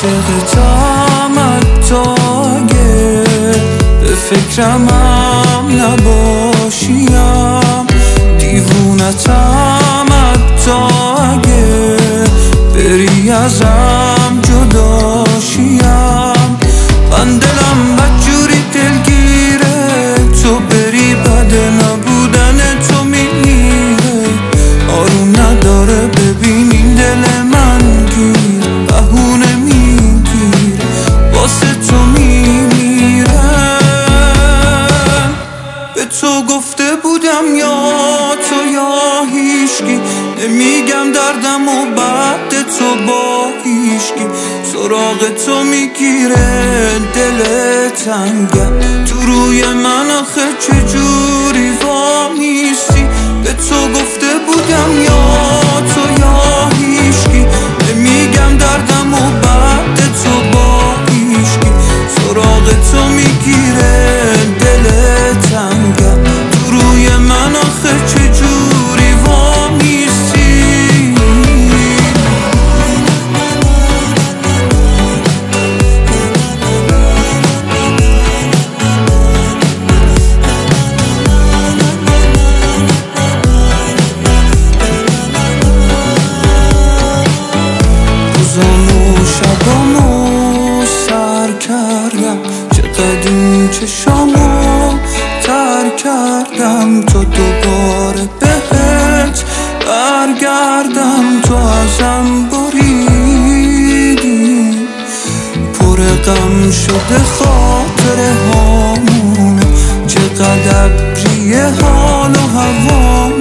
عاشقتم حتی اگه به فکرم هم نباشیم، دیوونتم حتی اگه بری ازم جداشیم. من دلم بدجوری دلگیره، تو بری بد نبودن تو میمیره. آروم نداره ببین این دل من گیر، بهونه میگیره واسه تو میمیرم. به تو گفته بودم یا تو یا هیشکی، نمیگم دردم و بعد تو با هیشکی. سراغ تو میگیره دل تنگم، تو روی من آخه چجوری وامیستی. به تو گفته بودم یا تو یا هیشکی، نمیگم دردم و بعد تو با هیشکی. سراغ تو میگیره دل تنگم، تو روی من آخه چجوری وامیستی. روزامو شبامو سر کردم، چقدر این چشامو تر کردم تا دوباره بهت برگردم. تو ازم بریدی، پر غم شده خاطره هامونه، چقدر ابریه حال و هوا